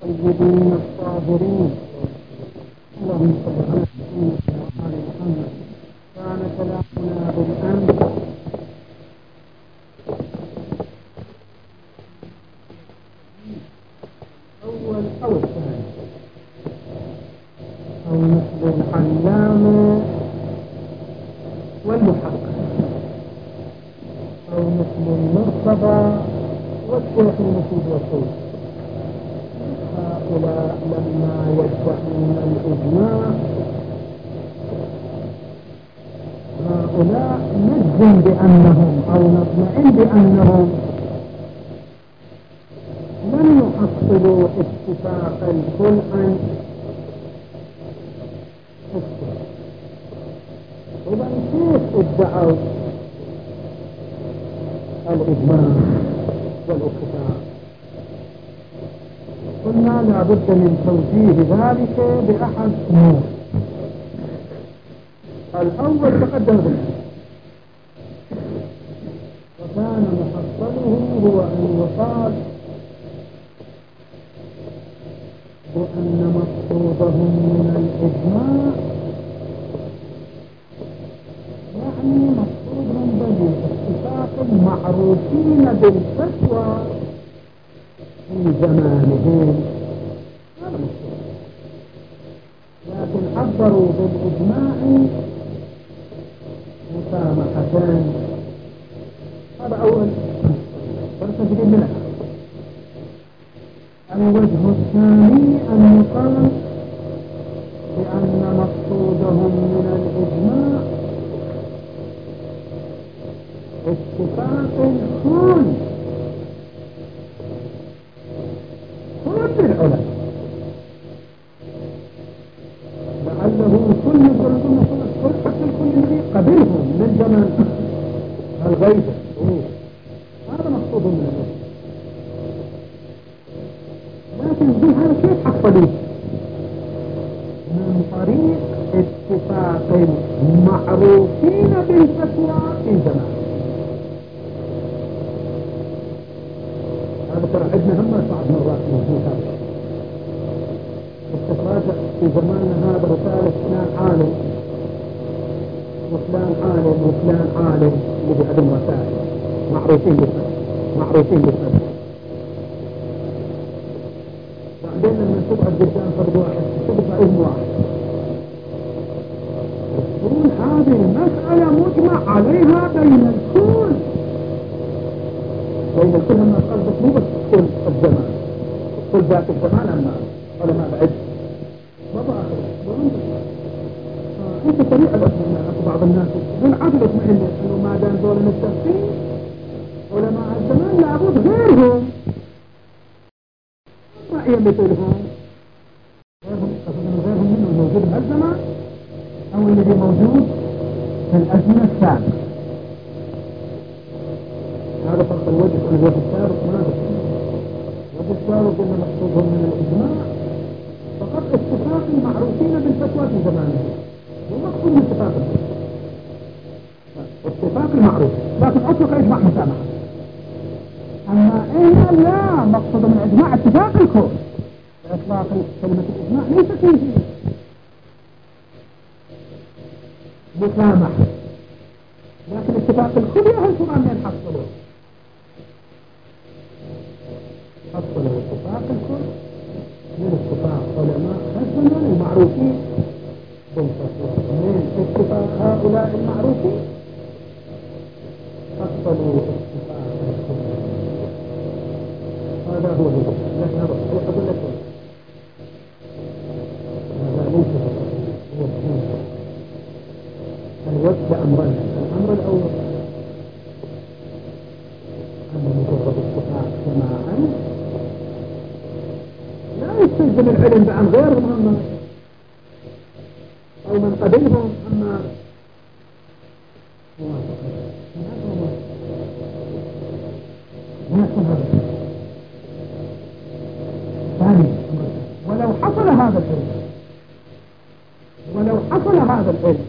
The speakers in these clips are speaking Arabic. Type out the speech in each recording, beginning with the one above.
الطيبين الطاهرين اللهم صل على محمد وعلى محمد. كان كلامنا بالأمس الأول أو الثاني أو مثل العلامة والمحقق أو مثل المرتضى والشيخ المفيد والطيب. هؤلاء لما يدعون الإجماع هؤلاء نجزم بأنهم أو نطمئن بأنهم لن يحصلوا اتفاق الكل عن السنة. إذا كيف ادعوا الإجماع والاتفاق؟ قلنا لابد من توجيه ذلك بأحد أمور. الأول تقدم به، وكان محصله هو أن يقال بأن مقصودهم من الإجماع يعني مقصودهم بالاتفاق المعروفين بالفتوى في زمانهم، هذا مقصود. لكن عبروا بالإجماع مسامحة. هذا أول فرصة جديد منها. الوجه الثاني أن يقال بأن مقصودهم من الإجماع اتفاق كل العلماء، لعله كل يقولون كل حتى الكل الذي قبلهم من زمن الغيبة. هذا مقصود من الإجماع. لكن بهذا كيف حصلوا؟ من طريق اتفاق معروفين بالفتوى في زمان. هذا ترى عندنا هم بعض مرات موجود هذا الشيء. التفراجع في زماننا هذا رسالة فلان عالم وفلان عالم وفلان عالم، اللي بعدهم رسائل معروفين بالفتوى. بعدين لما تقعد قدام فرد واحد تبقى اسم واحد تقول هذه المسألة مجمع عليها بين الكل هم قصدك مو بس كل الزمان، كل ذات الزمان، أما علماء بعد ما بآخر انت سريع الاطمئنان. بعض الناس يقول عدل اطمئن انه ما دام دول متفقين علماء الزمان لابد غيرهم ما هي مثلهم، غيرهم منه الموجود بهالزمان او الذي موجود في الازمنه السابقه. هذا فرق الوجه عن الوجه السابق. ماذا الوجه السابق ان مقصودهم من الاجماع فقط اتفاق المعروفين بالفتوى في زمانهم، ومقصود من اتفاق المعروف، لكن اطلق اجماع مسامحه. اما هنا لا، مقصود من الاجماع اتفاق الكل. اطلاق كلمه الاجماع ليس فيه مسامحه، لكن اتفاق الكل يهلكم ان ينحصلوا. حصلوا اتفاق الكل من اتفاق علماء الزمان المعروفين بالفتوى، من اتفاق هؤلاء المعروفين حصلوا اتفاق الكل. هذا هو الوجه. لكن هذا أقول لك هذا ليس هو الوجه أمرين. الأمر الأول أن مجرد اتفاق جماعا لا يستلزم العلم عن غيرهم أما أو من قبلهم أما ثاني. ولو حصل هذا العلم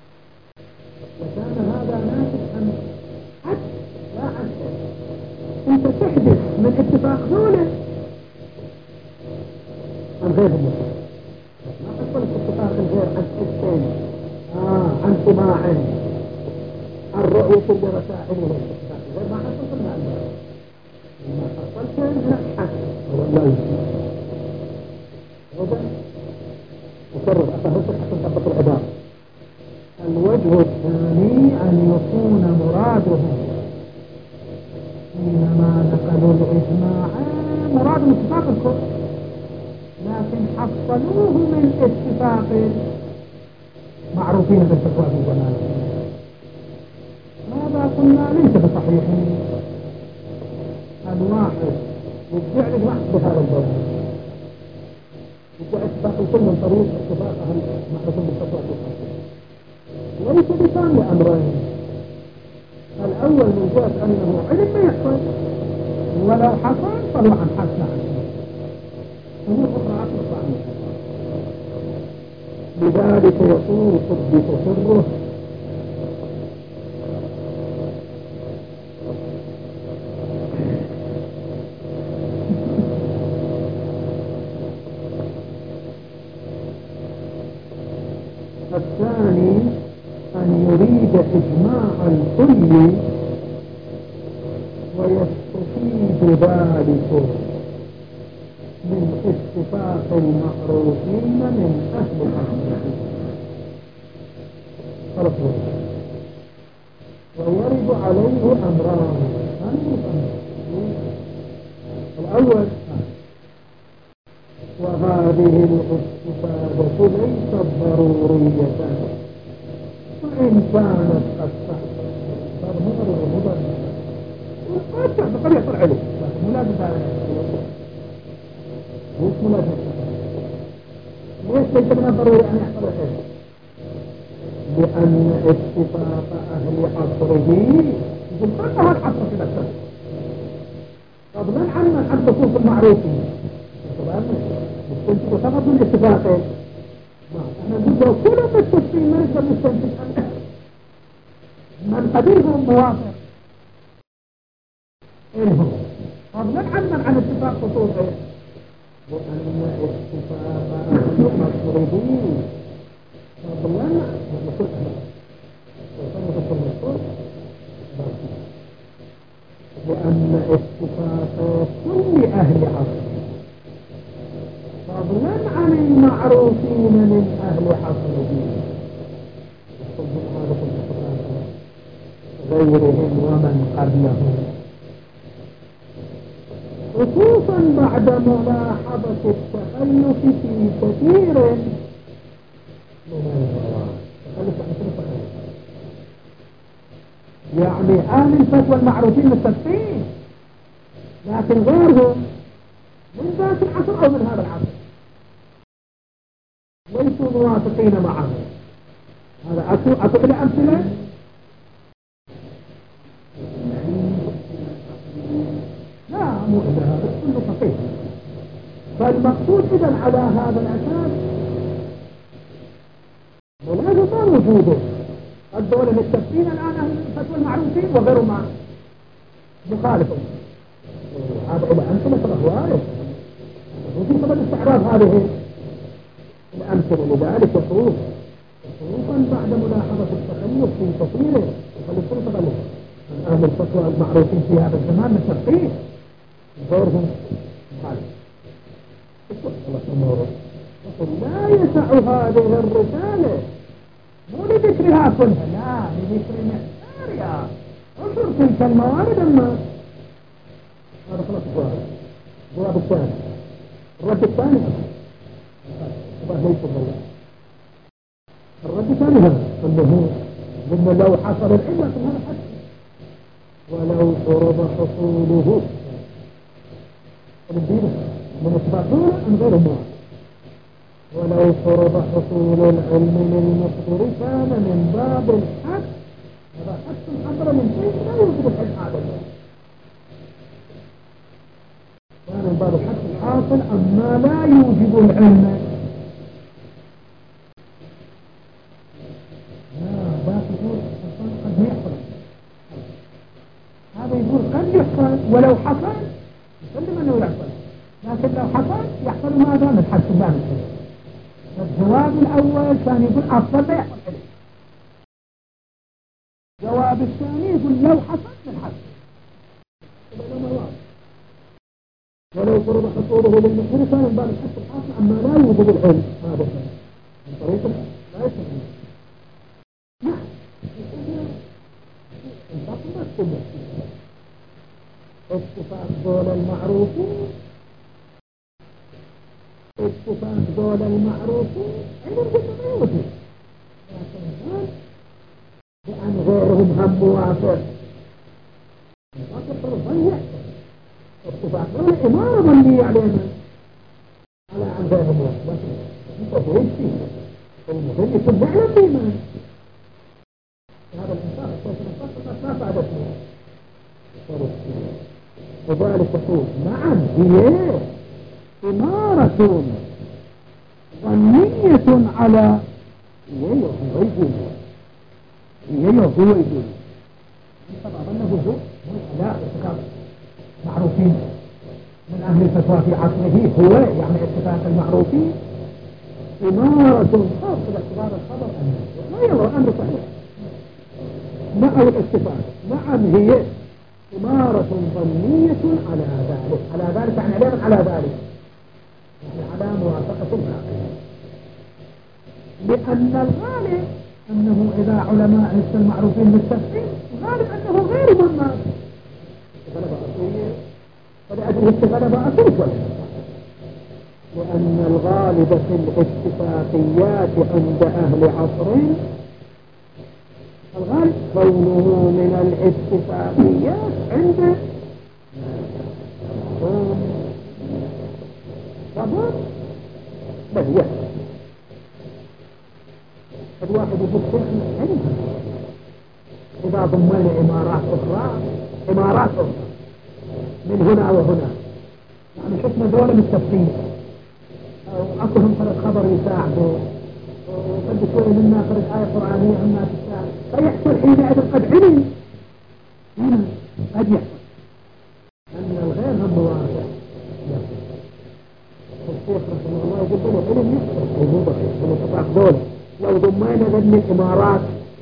لكان هذا ناتج عن حد لا عن انت تحدث من اتفاق دولة الغير المطلق. ما تحصل اتفاق الغير عن حسين عن سماع عن رؤية لرسائلهم. الغير ما حصل لها الباب. ما حصل شيء حق هو الله وده مكرر أفهمتك حتى نطبق العبارة. الوجه الثاني أن يكون مرادهم حينما نقلوا الإجماع مراد اتفاق الكل، لكن حصلوه من اتفاق معروفين بالفتوى في زمانهم. هذا قلنا ليس بصحيح. الواحد يدعي الواحد بهذا البيان، يدعي اتفاق الكل من طريق اتفاق أهل معروفين بالفتوى في زمانهم، وليس بثاني أمرين. الأول من جهة أنه علم ما يحصل، ولو حصل فهو عن حسن عنه، أمور أخرى أطلق عنه. لذلك يقول قدس سره الثاني أن يريد إجماع الكل ويستفيد ذلك من اتفاق المعروفين من أهل الحديث. ويرد عليه أمران. الأول وهذه الاستفادة ليست ضرورية وإن كانت قد تحصل. هذا مضر قد يحصل عليه لكن لا بداية مش ملازم. ليش ليس من الضروري أن يحصل عليه؟ لأن اتفاق أهل عصره يقول كلها العصر في الأساس فضلا عن خصوص المعروفين. مستنتج فقط من اتفاقه. احنا نقول لو كل مستشفين ما نقدر نستنتج من قديرهم موافق إلهم فضلا عن اتفاق خصوصه. وأن اتفاق أهل المصرفين فضلا لأن اتفاق كل أهل عصر فضلا عن المعروفين من أهل عصره غيرهم ومن قبلهم خصوصا بعد ملاحظة التخلف في كثير من يعني أهل الفتوى المعروفين متفقين لكن غيرهم من ذات العصر أو من هذا العصر ليسوا موافقين معه. هذا أتوا إلى أمثلة لا مو إلى هذا كله فقيه. فالمقصود إذن على هذا الأساس ملازم وجوده الدولة متفقين الآن أهل الفتوى المعروفين وغيرهم مخالفين. هذا إلى أمثلة الأهوال وفي سبب استعراض هذه الأمثلة. لذلك يقول خصوصا بعد ملاحظة التخلف في كثير وخلصوا تخلف من أهل الفتوى المعروفين في هذا الزمان متفقين غيرهم مخالف. يقول لا يسع هذه الرسالة مو لذكرها كلها لا لذكر محتارها انظر تلك الموارد. أما هذا خلاص الجواب الثاني. الرد الثاني الرد الثاني هذا أنه لو حصل العلة في هذا الحد ولو فرض حصوله من اتفاقون أم غير مواد ولو فرض حصول العلم للمخبر كان من باب الحد. هذا حد حصل من شيء لا يوجد الحد هذا كان من باب الحد الحاصل أما لا يوجب العلم. لا يقول قد يحصل. هذا يقول قد يحصل ولو حصل يسلم أنه يحصل لكن لو حصل يحصل ما هذا من حد سبان العلم. الجواب الأول كان يقول أفضل لا يحصل علم. الجواب الثاني يقول لو حصل من حد. ولو فرض حصوله للمحر كان من باب الحث الحاصل، أما لا يوجد العلم هذا من طريق لا يستطيع. نعم اتفاق دول المعروفين، اتفاق دول المعروفين علم جدا ما يوجد، لكن لأن غيرهم هم موافق اتفاق دول إمارة ظنية علينا على عن غيرهم موافق، انت وين فيه المهم يكون نعلم بإيمان هذا الإنسان ما فعلته. وذلك تقول نعم هي إمارة ظنية على هو يقول طبعا ظنه هو لا معروفين من أهل الفتوى في عصره هو يعني اتفاق المعروفين إمارة خاصة باعتبار الخبر لا يرى الأمر صحيح مع الاتفاق. نعم هي إمارة ظنية على ذلك يعني علامة على ذلك يعني على موافقة العقل، لأن الغالب أنه إذا علماء لسه المعروفين بالتفسير غالب أنه غير مما غلب أصيل فلأجله استغلب أصيل، لأن الغالب في الاتفاقيات عند أهل عصرين الغالب كونه من الاتفاقيات عند طبعا بل يحصل الواحد يقول شيخنا إذا ضمنا إمارات أخرى من هنا وهنا يعني شفنا دولة من التفسير أو أكلهم فرد خبر يساعده وقد شوية منا فرد آية قرآنية عما تساعد فيحصل حينئذ قد علم هنا قد يحصل أن الغير هم موافق الشيخ رحمه الله يقول له علم يحصل وجوده من اتفاق دولة لو ضمينا ذن الإمارات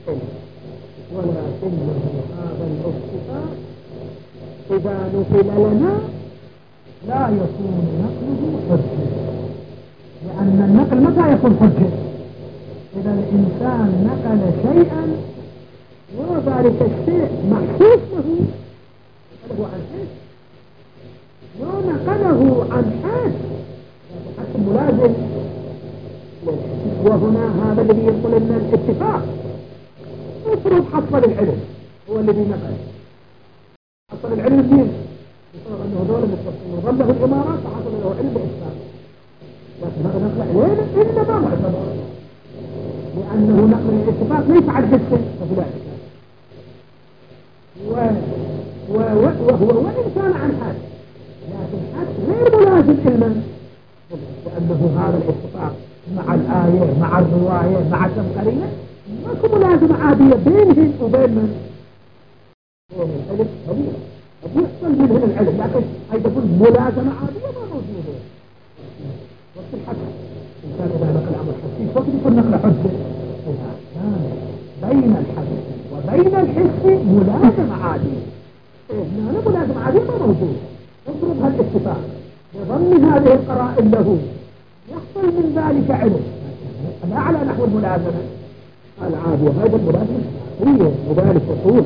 ولكنه هذا الاتفاق إذا نقل لنا لا يكون نقله حجة، لأن النقل متى يكون حجة؟ إذا الإنسان نقل شيئا وذلك الشيء محسوس له نقله عن حس لو نقله عن حس حس ملازم، وهنا هذا الذي يقول لنا الاتفاق المفروض حصل العلم هو الذي نقل حصل العلم فيه يصير أنه دولة متفقين وظله الإمارات فحصل له علم بإسلام، لكن هذا نقل علينا إنما معتبر لأنه نقل الاتفاق ليس عن جسد فبلا وهو وإن كان عن حد لكن حد غير ملازم علما، لأنه هذا الاتفاق مع الآية مع الرواية مع التمقرية ماكو ملازمة عادية بينهم وبين من هو من العلم طبيعي يحصل منهم العلم، لكن هي تقول ملازمة عادية ما موجودة وقت الحكم إنسان إذا نقل أمر حسي وقت يكون نقل حجة إذا كان بين الحدث وبين الحس ملازمة عادية هنا ملازمة عادية ما موجودة نضرب هالاتفاق بضمن هذه القرائن له يحصل من ذلك علم لا على نحو الملازمة العادية هذا الملازمة هي وذلك تقول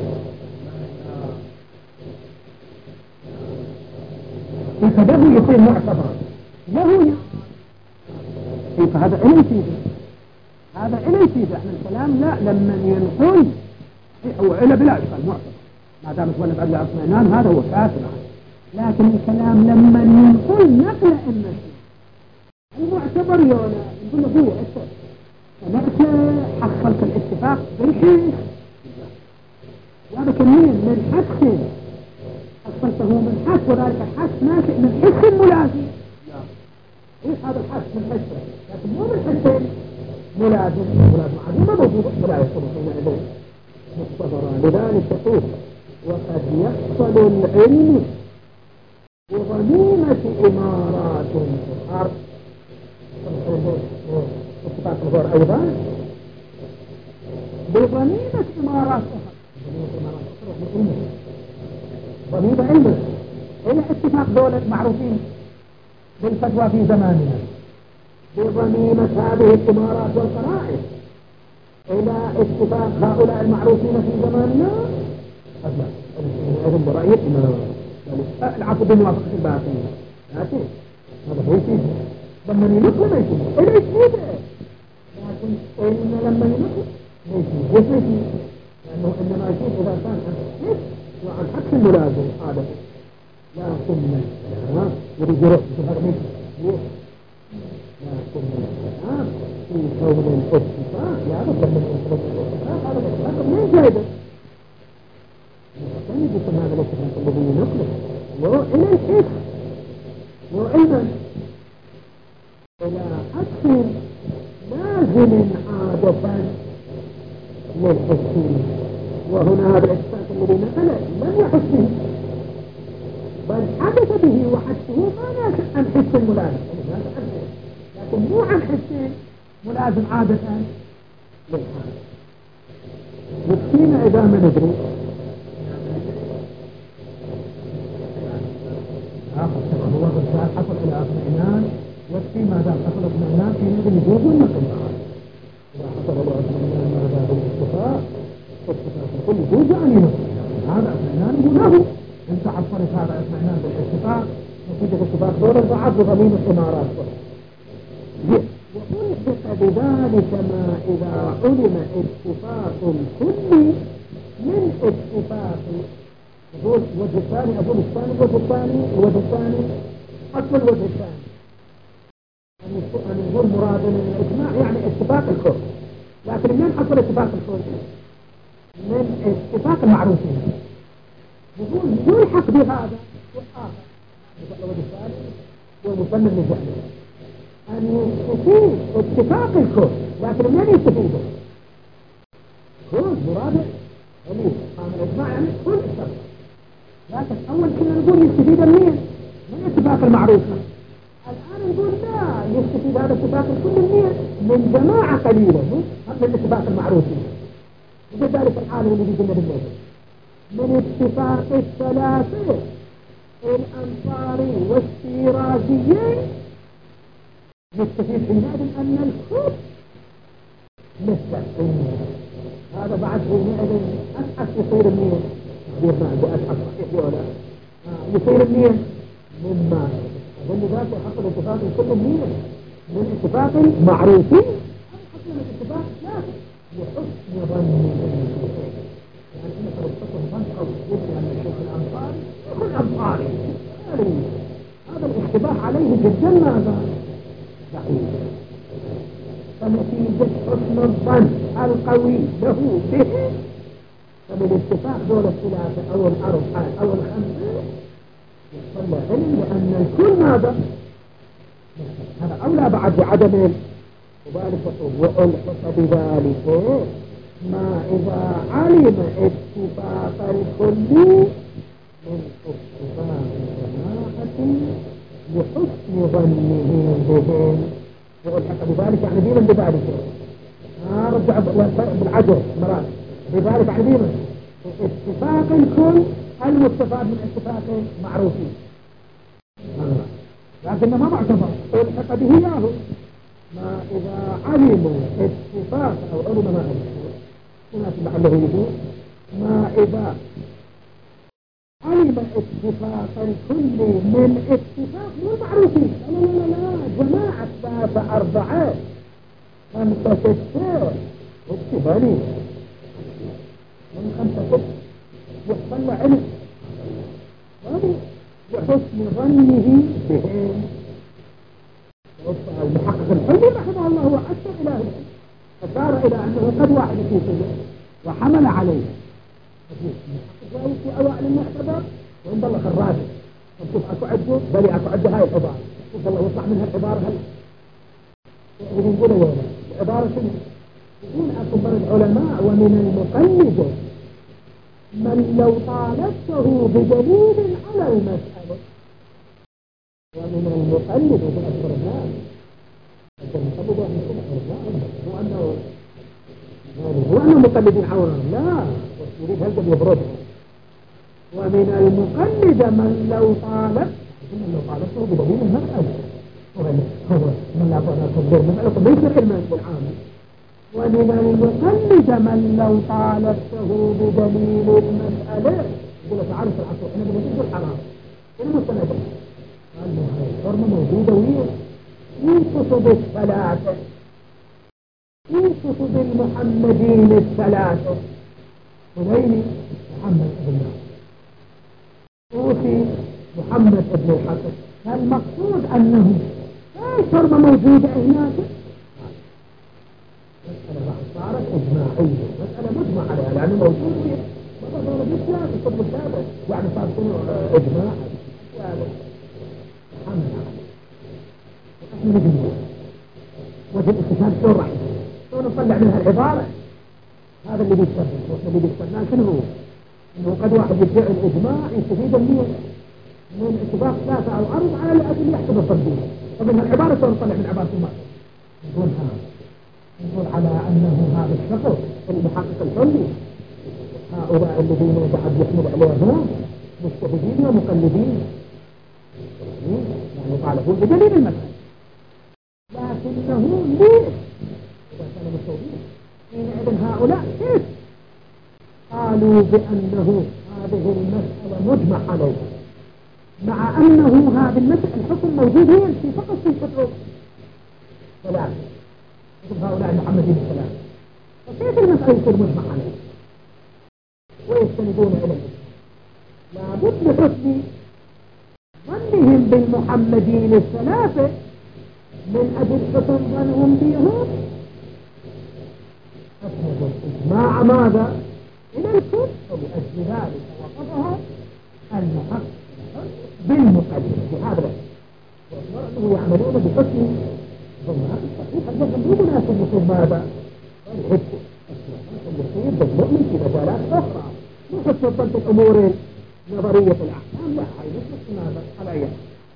فده يصير معتبر له فهذا علم فيه هذا علم فيه احنا الكلام لا لما ينقل هو علم بلا إشكال معتبر ما دام تولد عدل اطمئنان هذا هو كافر، لكن الكلام لما ينقل نقل النسي المعتبر يولا يقول له هو أكثر فنأتي حصلت الاتفاق بالحس هذا كمية من حس حصلته من حس وذلك الحس ناشئ من حس ملازم ايش هذا الحس من حس لكن مو من حسين ملازم عظيم ما موجود ولا يكون حينئذ مختبرا، لذلك تقول وقد يحصل العلم بغنيمة إمارات في الأرض الظهور أيضا بضميمة إمارات أخرى ضميمة علمه إلى اتفاق دولة معروفين بالفتوى في زماننا بضميمة هذه الإمارات والقرائن إلى اتفاق هؤلاء المعروفين في زماننا أبدا أذن برأيتنا العفو بموافقة الباطنين لكن هذا هو يصير لما ينقل ما يصير إلا يصير لكن إن لما ينقل ما يصير لأنه إنما يصير إذا كان حق وعن حق الملازم عادة لكن الكلام يريد يروح هذا ما يصير لكن الكلام في كون الاتفاق يعرف لما ينقل الاتفاق هذا الاتفاق من جايبه يجب هذا الاتفاق الذي ينقله وإلى الحكم وإذا إلى حق لازم عادة للحكم وهنا هذا الاتفاق الذي نقله لم يحس به بل حدث به وحسه ما ناشئ عن حس الملازم لكن مو عن حس ملازم عادة للحال يكفينا إذا ما ندري هو بالفعل حصل إلى اطمئنان يكفي ما دام حصل اطمئنان في نظر يجوز النقل إذا حصل إلى اطمئنان ما دام بالاتفاق الكل يجوز أن ينقل هذا اطمئنان له انت عصرت هذا اطمئنان بالاتفاق نتيجة اتفاق دولة ضعف ضمين الإمارات وألحق بذلك ما إذا علم اتفاق الكل من اتفاق يقول الوجه الثاني أقول الثاني الوجه الثاني أصل الوجه الثاني أن يقول مراد من الإجماع يعني اتفاق الكل لكن من أصل اتفاق الكل من اتفاق المعروفين يقول يلحق بهذا والآخر الوجه الثاني ومسمى النجاح أن يستفيد اتفاق الكل لكن من يستفيده كل مراده وليه قام الإجماع يعني كل اتفاق لكن أول كنا نقول يستفيد من اتفاق المعروف الآن نقول لا يستفيد هذا اتفاق الكل من جماعة قليلة من الاتفاق المعروف وذلك الحالة اللي قلنا بالليل من اتفاق الثلاثة الأنصاري والشيرازيين يستفيد حينئذ أن الكل مستقيم هذا بعد حينئذ أسحف يصير منين يصير منين مما أظن ذلك حصل اتفاق كل من اتفاق معروفين حصل الاتفاق لا لحسن ظن يعني إنك تستطيع ظن أو يبني أن الشيخ الأنصاري يكون أنصاري هذا الاشتباه عليه جدا ماذا صحيح فنتيجة حسن الظن القوي له به فمن اتفاق دول الثلاثة أو الأربعة أو الخمسة يصلى علم لأن الكل ماذا هذا أولى بعد بعدم وذلك وألحق بذلك ما إذا علم اتفاق الكل من اتفاق جماعة لحسن ظنه بهم وألحق بذلك يعني دينا بذلك رجع بالعجر مرات بذلك يعني دينا اتفاق الكل المستفاد من اتفاق معروفين لكن ما معتبر ألحق به إياه ما إذا علموا اتفاق أو علم ما علموا هنا لعله يقول ما إذا علم اتفاق الكل من اتفاق مو معروفين لا جماعة ثلاثة أربعة خمسة ستة اتباني من خمسة ستة يحصل علم وحسن ظنه بهم المحقق الحلي رحمه الله هو أكثر إله فصار إلى أنه قد واحد في سنة وحمل عليه المحقق في أوائل المعتبر وإن الله خراجه نشوف أكو عده بلي أكو عده هاي العبارة شوف الله يطلع منها العبارة هل يقول وين العبارة شنو يقول أكبر العلماء ومن المقلد من لو طالبته بدليل على المسألة ومن المقلد في أكبر الناس المقلد يعني المقلدين عورهم، لا، يريد هلقب يبردهم. ومن المقلد من لو طالبته بدليل المسألة، هو من لا طالبته بدليل المسألة ليس علما بالعامل. ومن المقلد من لو طالبته بدليل المسألة يقول تعالى في العصر احنا بنجيب الحرام ايه المسألة؟ قال له هاي الحرمة موجودة وين كتب الثلاثة، في كتب المحمدين الثلاثة، خميني محمد بن ناصر، طوسي محمد بن الحسن. فالمقصود أنه الحرمة موجودة هناك. مسألة بعد صارت إجماعية، مسألة مجمع عليها لأنه موجود فيها ما صار بالإسلام في الكتب الثلاثة، يعني صار إجماع محمد عليه. احنا نجمع وجه الاستشهاد شو راح شو نطلع منها العبارة؟ هذا اللي بيستفيد، واحنا اللي بيستفيد شنو هو؟ انه قد واحد يدعي الاجماع يستفيد من اتفاق ثلاثة او اربعة على الادله يحسب التطبيق. طبعا العبارة شو نطلع من عبارة المرء؟ نقول على انه هذا الشخص المحقق الحلي هؤلاء الذين بعد يحمل عليهم مجتهدين ومقلدين يعني يطالبون بدليل المسألة، لكنه ليش إذا كانوا مستوفين حينئذ هؤلاء كيف قالوا بأنه هذه المسألة مجمع عليها مع أنه هذه المسألة الحكم موجود هي في فقط في كتب ثلاثة، كتب هؤلاء المحمدين الثلاثة، فكيف المسألة يصير مجمع عليها ويستندون إليه؟ لابد لحسن ظنهم بالمحمدين الثلاثة من أجل حسن ظنهم بهم أسند الإجماع ماذا؟ إلى الكل، ولأجل ذلك وقفها المحقق بالمقلد بهذا وأنه يعملون بحسن ظنهم الصحيح أنهم مو مناسب يصير ماذا؟ الحكم يصير بالمؤمن في مجالات أخرى مو حسن ظن الأمور نظرية الأحكام، لا هاي مش ماذا على أيام.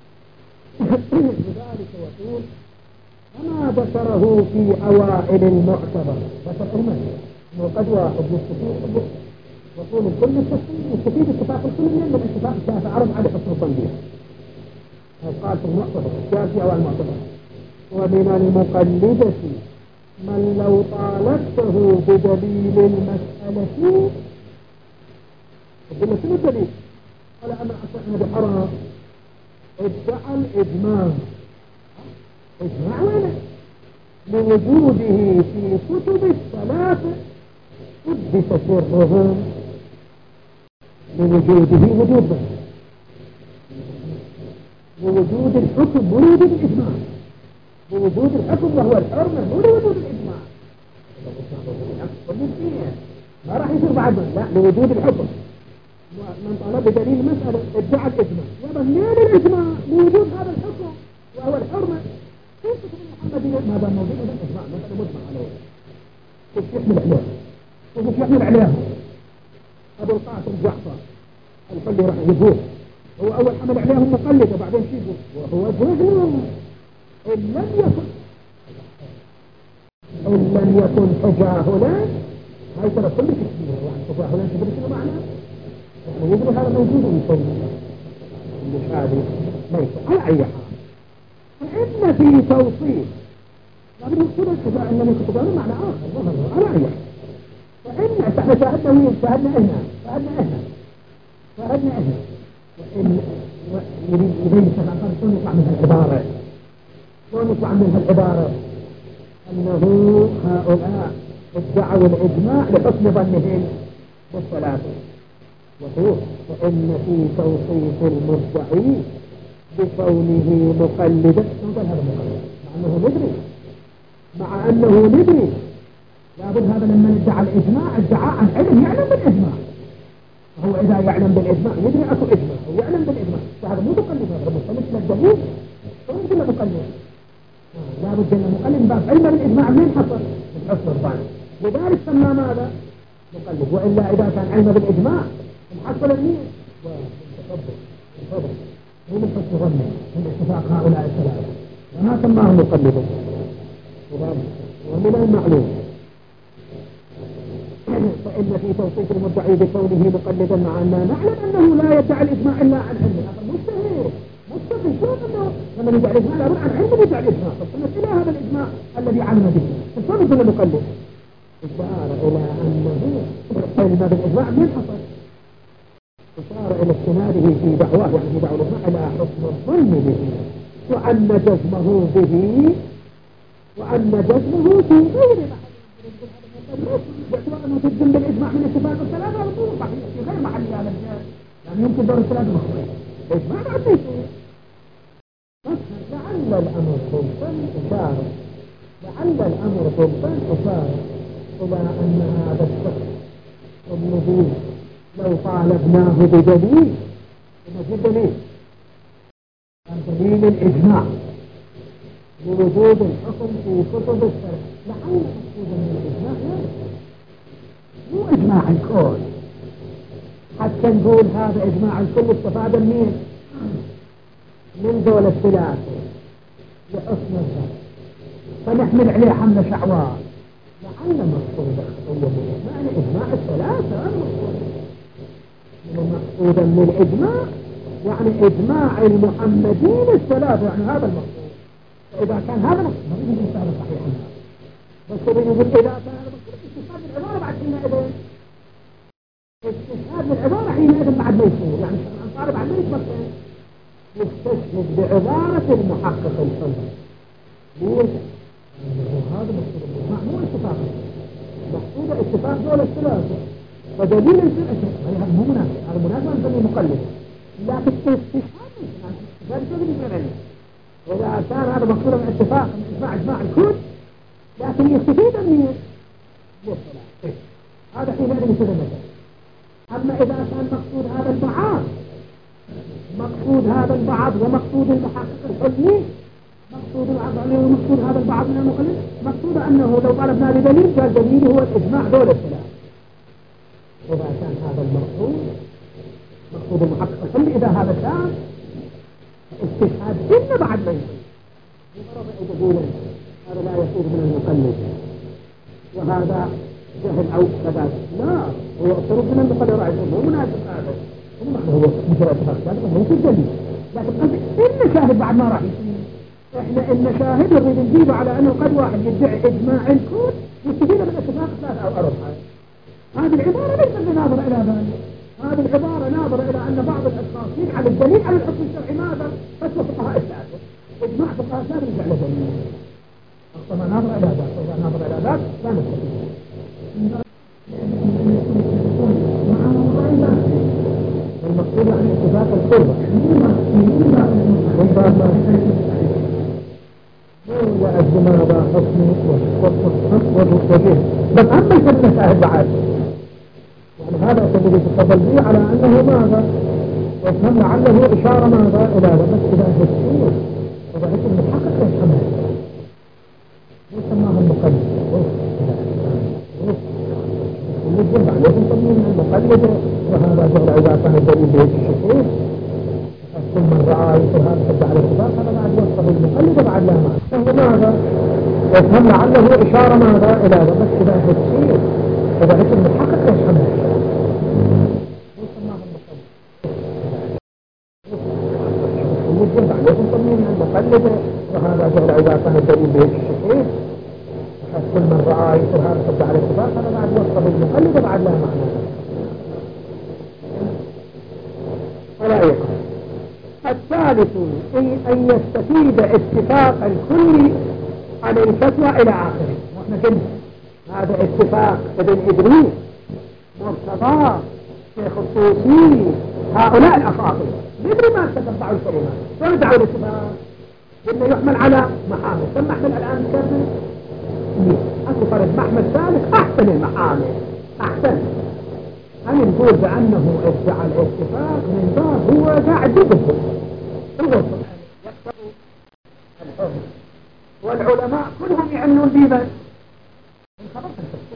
لذلك يقول كما ذكره في أوائل المعتبر ذكر المسألة أنه قد واحد يستفيد يقول الكل يستفيد اتفاق الكل من الاتفاق الثلاثة عرض على حسن الظن. قال في المعتبر جاء في أوائل المعتبر ومن المقلدة من لو طالبته بدليل المسألة قلنا شنو الدليل؟ قال أنا أصحنا بحرام ادعى الإجماع. إجماع وين؟ لوجوده في كتب الثلاثة قدس سرهم لوجوده وجودا لوجود الحكم ولوجود الإجماع، لوجود الحكم وهو الحرمة ولوجود الإجماع. ما راح يصير بعد لا لوجود الحكم. من طلب بدليل مسألة ادعى الإجماع، يبقى منين الإجماع؟ لوجود هذا الحكم وهو الحرمة. كيف تكون محمدية؟ ما دام موجود هذا الإجماع مسألة مجمع عليه. كيف يحمل عليه؟ كيف يحمل عليه؟ أبو القاسم جعفر الحلي راح يقول هو أول حمل عليهم مقلد وبعدين شو يقول؟ وهو جهل إن لم يكن تجاهلا. هاي ترى كل كثير يعني تجاهلا تدري شنو معناه؟ يعني يدري هذا موجود ويسوي مش هذه ليس على أي حال. فإن في توصيف لابد يقول التجاه إن لم يكن تجاهلا معنى آخر على أي حال. فإن احنا شاهدنا وين؟ شاهدنا هنا وإن يريد تفعل شلون يطلع منها العبارة أنه هؤلاء ادعوا الإجماع لحسن ظنهم بالثلاثة. يقول فإن في توصيف المدعي بكونه مقلدا قال هذا مقلد مع أنه ندري لابد هذا لما ادعى الإجماع ادعى عن علم يعلم بالإجماع. هو إذا يعلم بالإجماع يدري أكو إجماع ويعلم بالإجماع فهذا مو مقلد، هذا مستمد للدليل فمن كله مقلد. لابد أن مقلد باب علم بالإجماع من حصل من حسن الظن، لذلك سمى ماذا؟ مقلد. وإلا إذا كان علم بالإجماع محصل النية تفضل مو من حسن ظنه من اتفاق هؤلاء الثلاثة وما سماه مقلدا. ومن المعلوم فإن في توصيف المدعي بكونه مقلدا مع أننا نعلم أنه لا يدعي الإجماع إلا عن علم. هذا مجتهد شلون أنه لما يدعي الإجماع لابد عن علم يدعي الإجماع. فصلنا إلى هذا الإجماع الذي علم به فشلون يكون مقلد؟ إشارة إلى أنه علم بالإجماع من حصل، إشارة إلى استناده في دعواه يعني في دعوة الإجماع إلى حسن الظن به وأن جزمه به وأن جزمه في غير محل باعتبار أنه تجزم بالإجماع من اتفاق الثلاثة هذا مو صحيح في غير محل هذا الجهاز يعني يمكن دور الثلاثة مخرج الإجماع بعد ما يصير. لعل الأمر سلطان إشارة إلى أن هذا الشخص الذي لو طالبناه بدليل نجد دليل عن دليل الإجماع لوجود الحكم في كتب الشرع لعل مقصودا من الإجماع مو إجماع الكل حتى نقول هذا إجماع الكل استفاد من دول الثلاثة لحسن الظن فنحمل عليه حمل شعوار لعل مقصودا يعني إجماع الثلاثة مقصودا من الإجماع يعني إجماع المحمدين الثلاثة يعني هذا المقصود. فإذا كان هذا مقصود ما يجب يستهل صحيحا بس يقول إذا كان هذا مقصود استشهاد بالعبارة بعد حينئذ استشهاد بالعبارة حينئذ بعد ما يصير يعني الأنصار بعد ما يتمكن يستشهد بعبارة المحقق الفلسفي ليش؟ هذا مقصود الإجماع مو اتفاق مقصود اتفاق دول الثلاثة فدليل الفرقة هذا مو مناسب هذا مناسب أن نسميه مقلد لكن استشهاد ذلك يجب يفعل وإذا كان هذا مقصود من اتفاق من إجماع الكل لكن يستفيد من هذا حينئذ يصير مثلا. أما إذا كان مقصود هذا البعض ومقصود المحقق الحلمي مقصود العضلي ومقصود هذا البعض من المقلد مقصود أنه لو طلبنا بدليل قال دليل هو الإجماع دول الثلاث. إذا كان هذا مقصود المحقق الحلمي إذا هذا كان استشهاد إلا بعد ما يقول يقول هذا لا يصير من المقلد وهذا جهل أو كذا لا هو يصير من المقلد رأيه مو مناسب هذا هو مثل اتفاق هذا مو في الدليل لكن إن شاهد بعد ما راح يصير إحنا إن شاهد نريد نجيبه على أنه قد واحد يدعي إجماع الكل يستفيد من اتفاق ثلاثة أو أربعة. هذه العبارة ليست بناظرة إلى ذلك هذه العبارة ناظرة إلى أن بعض الأشخاص يجعل الدليل على الحكم الشرعي ماذا؟ فتوى فقهاء الثلاثة إجماع فقهاء الثلاثة يجعل دليل أصلا ناظرة إلى ذلك وإذا ناظرة إلى ذلك لا نستفيد. المقصود عن اتفاق القربة وأجل ماذا حكم وجه بس أما يكون شاهد بعد يعني هذا الذي تفضل به على أنه ماذا وفهم لعله إشارة ماذا إلى هذا بس إذا هدسير إذا هدسير المحقق يفهمه يسماه المقلد ويجب عليكم تضمين المقلد وهذا جهل إذا كان الدليل بيت الشكور كل من رأى يصير هذا حد على الاتفاق هذا بعد وصف المقلد بعد لا معنى فهو ماذا يفهم لعله إشارة ماذا إلى هذا بس إذا هدسير إذا هدسير المحقق يفهمه يسماه المقلد ويجب عليكم تضمين المقلد وهذا جهل إذا كان الدليل بيت الشكور كل من رأى يصير هذا حد على الاتفاق هذا بعد وصف المقلد بعد لا معنى ولا يقع. الثالث أن يستفيد اتفاق الكل عن الفتوى إلى آخره وإحنا كنا هذا اتفاق ابن إدريس مرتضى شيخ الطوسي هؤلاء الأفاضل ندري ما تتبعوا الكلمات وندعوا الاتفاق إنه يحمل على محامل ثم أحمل الآن كذا أكو فرد محمد ثالث أحسن المحامل أحسن أن نقول بأنه ادعى الاتفاق من باب هو قاعد يقصد الغصب يقتضي الحكم والعلماء كلهم يعنون بمن من خبرت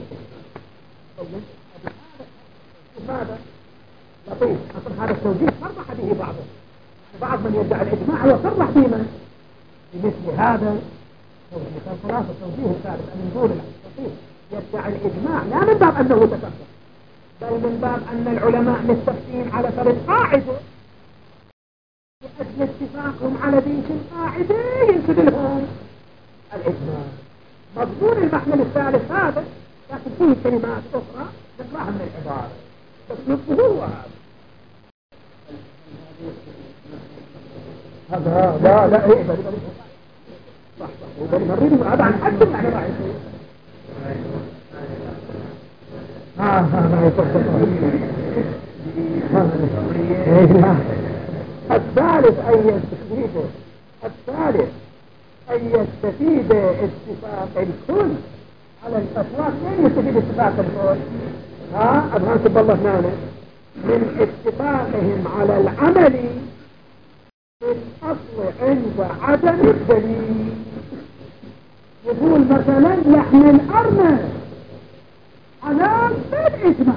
ماذا لطيف أصل هذا التوجيه صرح به بعض من يدعي الإجماع وصرح بمن بمثل هذا مثال ثلاثة توجيه الثالث أن نقول لطيف يدعي الإجماع لا من باب أنه تكفر، بل من باب أن العلماء متفقين على فرض قاعدة لأجل اتفاقهم على ذيك القاعدة ينسب لهم الإجماع. مضمون المحمل الثالث هذا، لكن فيه كلمات أخرى نطلعها من العبارة بس نصفه هو هذا. لا ايه صح وبنمرين هذا عن حد يعني ما يصير ما يصير. الثالث أن يستفيد اتفاق الكل على الفتوى. كيف يستفيد اتفاق الكل؟ أبغى تبالله هنا من اتفاقهم على العمل بالأصل عند عدم الدليل. يقول مثلا لحم الأرنب حلال بالإجماع.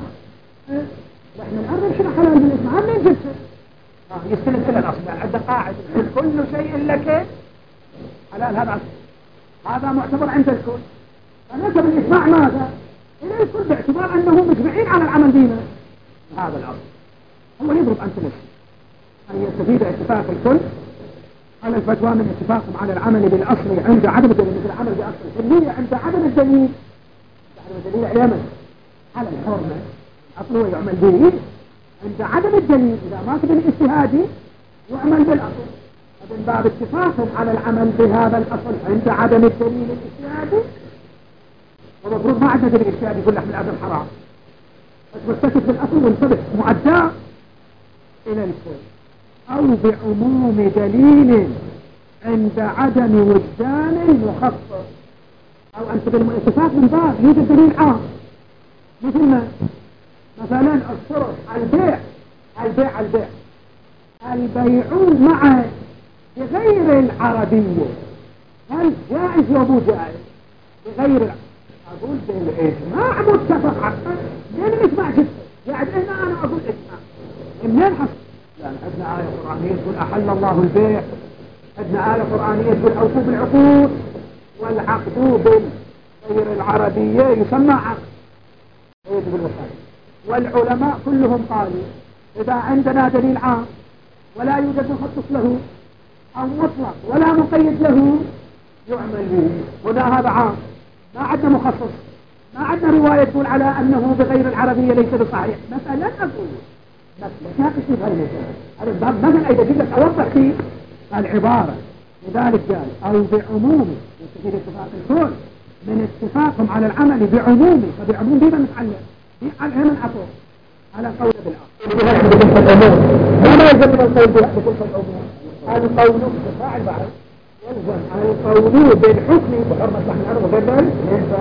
لحم الأرنب شنو حلال بالإجماع؟ من جبته يستند كل الأصل عند قاعدة كل شيء لك حلال. هذا معتبر عند الكل. فنسب الإجماع ماذا؟ إلى الكل باعتبار أنهم مجمعين على العمل بما هذا الأصل. هو يضرب أمثلة أن يستفيد اتفاق الكل على الفتوى من اتفاقهم على العمل بالأصل عند عدم الدليل، مثل العمل بأصل الحلية عند عدم الدليل. عدم الدليل علامة على الحرمة أصله يعمل به عند عدم الدليل. إذا ما كان الاجتهادي يعمل بالأصل. من باب اتفاقهم على العمل بهذا الأصل عند عدم الدليل الاجتهادي. ومفروض ما عندنا دليل اجتهادي يقول لحم الأرنب حرام، بس مستكف بالأصل وانصبح مؤدى إلى الكل. أو بعموم دليل عند عدم وجدان مخصص. أو أنت بالاتفاق من باب يوجد دليل عام مثل ما مثلا الصرف البيع البيع مع بغير العربية هل جائز ومو جائز؟ بغير أقول بالإجماع متفق عنه. لأن الإجماع جدا يعني هنا أنا أقول إجماع منين حصل؟ لأن عندنا آية قرآنية تقول أحل الله البيع، عندنا آية قرآنية تقول أوفوا بالعقود، والعقد بالغير العربية يسمى عقد يجب الوصايا. والعلماء كلهم قالوا إذا عندنا دليل عام ولا يوجد مخصص له أو مطلق ولا مقيد له يعمل به. هنا هذا عام ما عندنا مخصص، ما عندنا رواية تقول على أنه بغير العربية ليس بصحيح. مثلا أقول لا تشوف هذا الباب مثلا أيضا جدا أوضح فيه العبارة. لذلك قال أو بعموم يستفيد اتفاق الكل من اتفاقهم على العمل بعمومه. فبعموم بما نتعلم علم العطور على قول بالأصل. ما يلزم من القول بكل العموم؟ القول بفاعل بعد يلزم القول بالحكم بحرمة لحم الأرنب وغير ذلك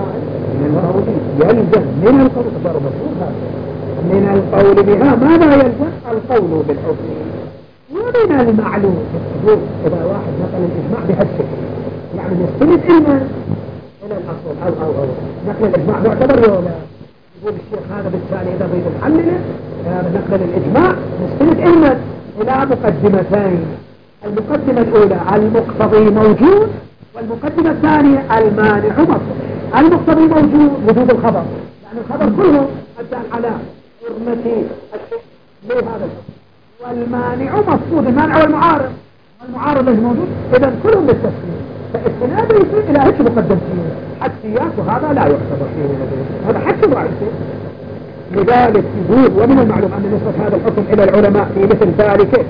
يلزم من القول تضرب مفهوم من القول بها. ماذا يلزم؟ القول بالحكم. ومن المعلوم إذا واحد نقل الإجماع بهالشكل يعني يستند إلى الأصل أو نقل الإجماع معتبر ولا يقول الشيخ هذا بالتالي إذا بيد الحلل نقل الإجماع نستند إلى مقدمتين. المقدمة الأولى المقتضي موجود، والمقدمة الثانية المانع مطلق. المقتضي موجود وجود الخبر، يعني الخبر كله الدال على حرمة الشيء لهذا الحكم. والمانع مقصود المانع والمعارض اللي موجود. إذا كلهم بالتسليم فاستناده يصير إلى هيك مقدمتين حدثيات، وهذا لا يعتبر فيه هذا حدث ضعيف. لذلك يقول ومن المعلوم أن نسبة هذا الحكم إلى العلماء في مثل ذلك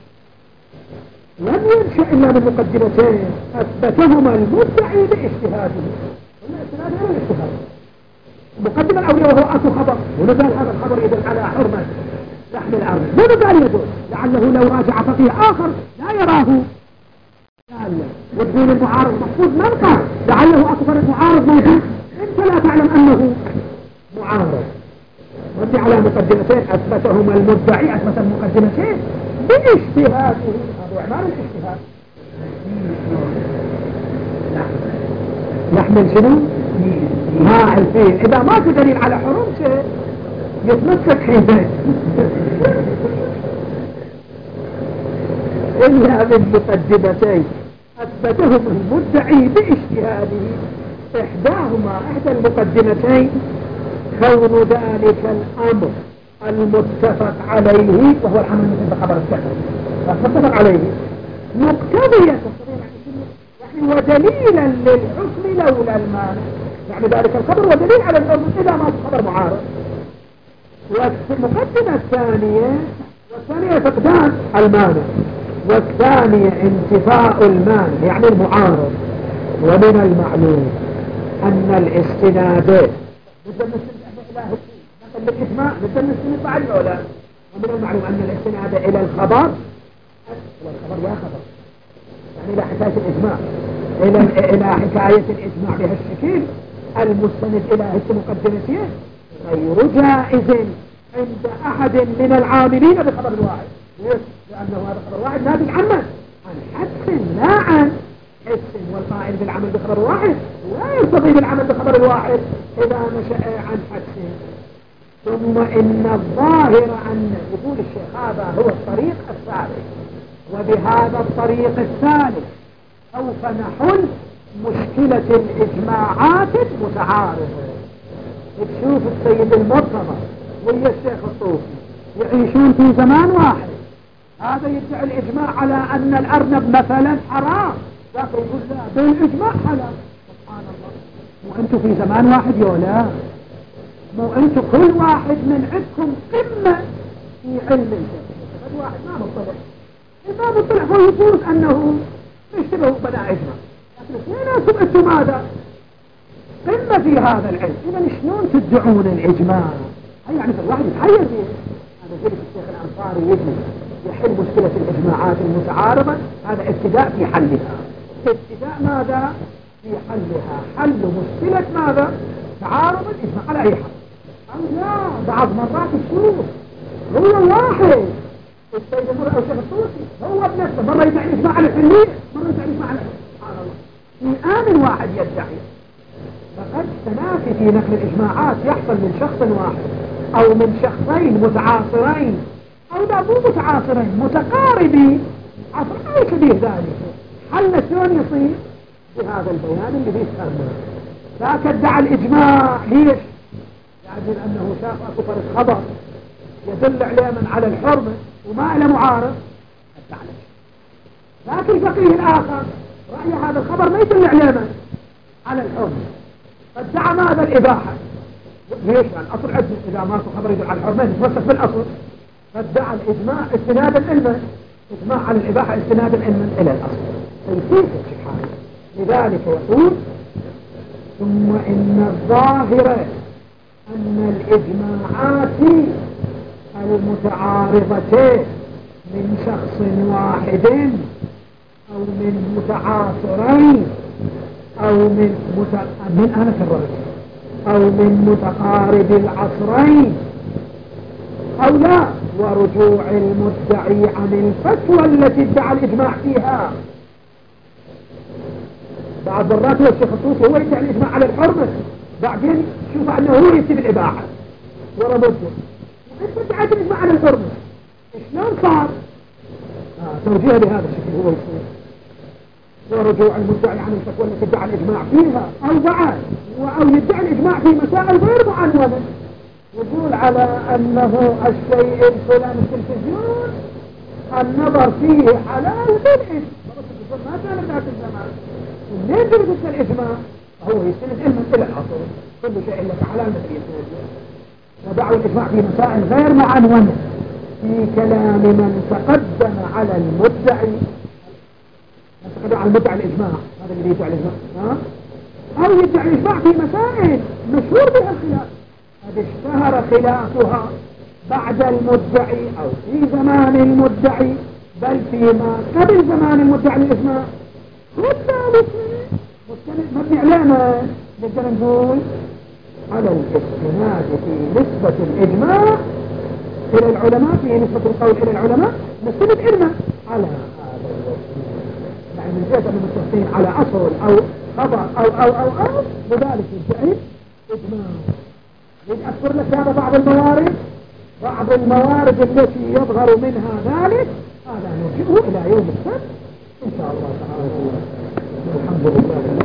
لم ينشأ إلا من مقدمتين أثبتهما المدعي باجتهاده. الاستناد على الاجتهاد. المقدمة الأولى وهو أصل خبر، ونزال هذا الخبر يدل على حرمة لحم الأرنب. ونزال يدل لعله لو راجع فقيه آخر لا يراه وتقول المعارض مقصود منقع لعله أكثر المعارض موجود أنت لا تعلم أنه معارض. وانت على مقدمتين أثبتهما المدعي أثبت المقدمتين باجتهاده. هذا إعمال الاجتهاد. نحمل شنو؟ ماء الفيل. إذا ما في دليل على حرمته يتمسك حيزين إلا من مقدمتين أثبتهم المدعي باجتهاده إحداهما إحدى المقدمتين كون ذلك الأمر المتفق عليه وهو العمل مثل خبر السحر متفق عليه مقتضية يعني ودليلا للحكم لولا المانع يعني ذلك الخبر ودليل على الحكم إذا ما خبر معارض. والمقدمة والثانية فقدان المانع والثانية انتفاء المانع يعني المعارض. ومن المعلوم أن الاستناد الإجماع مثل نستند بعد العلا. ومن المعلوم أن الاستناد إلى الخبر والخبر يا خبر يعني إلى حكاية الإجماع إلى حكاية الإجماع بهالشكل المستند إلى هالمقدمتين غير جائز عند أحد من العاملين بخبر الواحد لأنه هذا خبر واحد ناتج عن حدث لا عن حس والقائل بالعمل بخبر واحد لا يستطيع بالعمل بخبر الواحد إذا نشأ عن حدث. ثم إن الظاهر أن يقول الشيخ هذا هو الطريق الثالث وبهذا الطريق الثالث سوف نحل مشكلة الإجماعات المتعارضة. تشوف السيد المرتضى ويا الشيخ الطوفي يعيشون في زمان واحد هذا يدعي الإجماع على أن الأرنب مثلا حرام ذاك يقول لا بالإجماع حلال. سبحان الله مو أنتم في زمان واحد يولا مو أنتم كل واحد من عندكم قمة في علم الجنة واحد ما مطلع ما مطلع هو يقول أنه يشتبه بلا إجماع لكن اثنيناتكم أنتم ماذا قمة في هذا العلم. إذا شلون تدعون الإجماع يعني الواحد يتحير فيه. هذا ذلك الشيخ الأنصاري يجي يحل مشكلة الإجماعات المتعارضة هذا ابتداء في حلها. ابتداء ماذا في حلها حل مشكلة ماذا تعارض الإجماع على أي حال أو لا بعض مرات تشوف هو واحد السيد المرأة أو الشيخ الطوسي هو بنفسه مرة يدعي الإجماع على الحلية مرة يدعي الإجماع على سبحان الله في آن واحد يدعي. فقد تنافي في نقل الإجماعات يحصل من شخص واحد أو من شخصين متعاصرين أو لا مو متعاصرين متقاربين عصر أي كبير ذلك حل شلون يصير بهذا البيان اللي فيه سألنا. ذاك ادعى الإجماع ليش؟ يعني أنه شاف أكو فرق خبر يدل عليه من على الحرمة وما إلى معارض ادعى لكن الفقيه الآخر رأي هذا الخبر ما يدل عليه من على الحرمة فادعى ماذا الإباحة. ليش؟ يعني أصل عدل إذا ماكو خبر يدل على الحرمة يتوسط بالأصل فادعى الإجماع استنادا إلما إجماع على الإباحة استنادا إلى الأصل فيصير الشحان. لذلك يقول ثم إن الظاهر أن الإجماعات المتعارضتين من شخص واحد أو من متعاصرين أو من أنف الرجل أو من متقارب العصرين أو لا ورجوع المدعي عن الفتوى التي ادعى الإجماع فيها. بعض مرات الشيخ الطوسي هو يدعي الإجماع على الحرمة بعدين شوف أنه هو يكتب الإباحة ورا مده وانت ادعيت الإجماع على الحرمة شلون صار توجيه بهذا الشكل هو يصير ورجوع المدعي عن الفتوى التي ادعى الإجماع فيها أو بعد أو يدعي الإجماع في مسائل غير معنونة يقول على أنه الشيء الفلاني في التلفزيون النظر فيه حلال بالإجماع ما كان ذات الزمان منين تربط الإجماع هو يستند علما إلى الأصل كل شيء لك حلال مثل يستند ودعوا الإجماع في مسائل غير معنونة في كلام من تقدم على المدعي تقدم على المدعي الإجماع هذا اللي يدعي الإجماع أو يدعي الإجماع في مسائل مشهور بها الخلاف قد اشتهر خلافها بعد المدعي أو في زمان المدعي بل فيما قبل زمان المدعي الإجماع والثالث مستند مبني علامة نقدر نقول على الاستناد في نسبة الإجماع إلى العلماء في نسبة القول إلى العلماء نستند علما على هذا الوجه يعني من جهة أن المستفين على أصل أو خبر أو لذلك يدعي إجماع. لنذكر لك هذا بعض الموارد التي يظهر منها ذلك هذا نرجئه إلى يوم السبت إن شاء الله تعالى. الحمد لله.